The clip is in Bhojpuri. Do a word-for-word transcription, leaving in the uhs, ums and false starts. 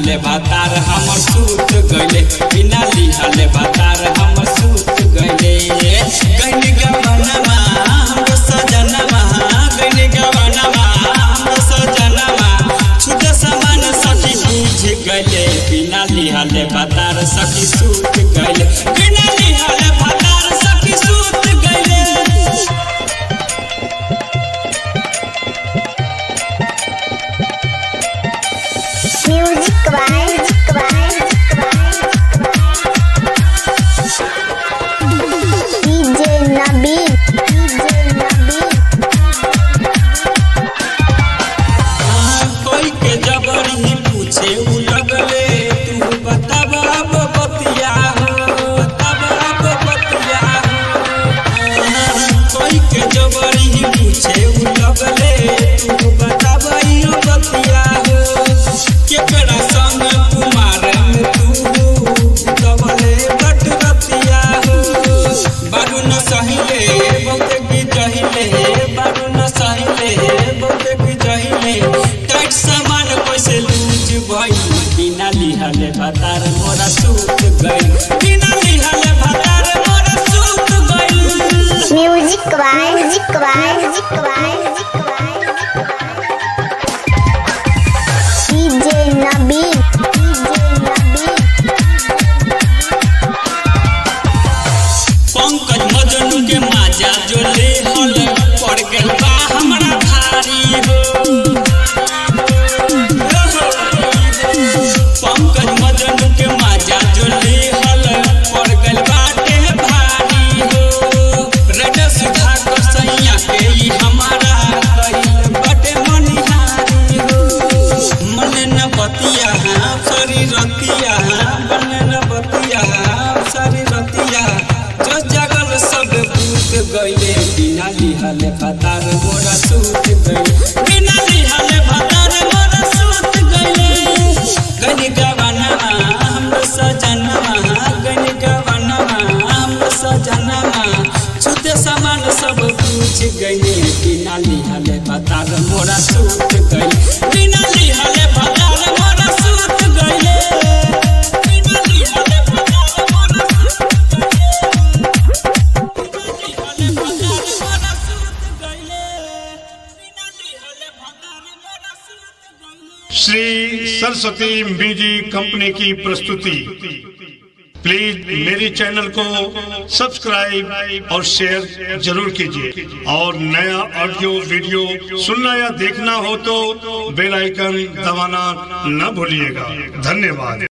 लिहले भातार हमर सूत गइले बिना लिहले भातार हमर सूत गइले गइनी गवनमा हमरो सजनमा गइनी गवनमा हमरो सजनमा छुटे समान सखी बुझ गइले बिना लिहले भातार सखी सूत गइले बिना लिहले भातार सखी सूत गइले। Music by DJ Nabeel DJ Nabeel कोई के जबरी पूछे उ लगले तू बताब अब बतिया हो बताब अब बतिया हो कोई के जबरी पूछे उ लगले तू बताब अब बतिया हो केकरा संग कुमार में तू दबले बट बतिया हो बारू न सहिले बहुत की जहिले बारू न सहिले बहुत की जहिले टाइट सामान कैसे लूज भई बिना लिहले भातार मोरा सूत गइल बिना लिहले भातार मोरा सूत गइल। Music by music by music by DJ Nabeel DJ Nabeel Pankaj Majnu के माजा जो ले हल पड़ गेल बा हमरा भारी हो पंकज मजनू के माजा जो ले हल पड़ गेल बाटे भारी हो रेड सुधा को सैया के ई हमारा गइल बाटे मनिहारी हो मन न बतिया शरीर रतिया मन न बतिया शरीर रतिया जो जगल सब भूत गइले बिना लिहले भातार मोरा सूत गइले बिना लिहले भातार मोरा सूत गइले गनी गवनमा हमरो सजनमा गनी गवनमा हमरो सजनमा छुते समान सब पूछ गइले बिना लिहले भातार मोरा सूत गइले बिना लिहले भातार मोरा सूत गइले बिना लिहले भातार मोरा सूत श्री सरस्वती म्यूजिक कंपनी की प्रस्तुति। प्लीज मेरे चैनल को सब्सक्राइब और शेयर जरूर कीजिए और नया ऑडियो वीडियो सुनना या देखना हो तो बेल आइकन दबाना न भूलिएगा। धन्यवाद।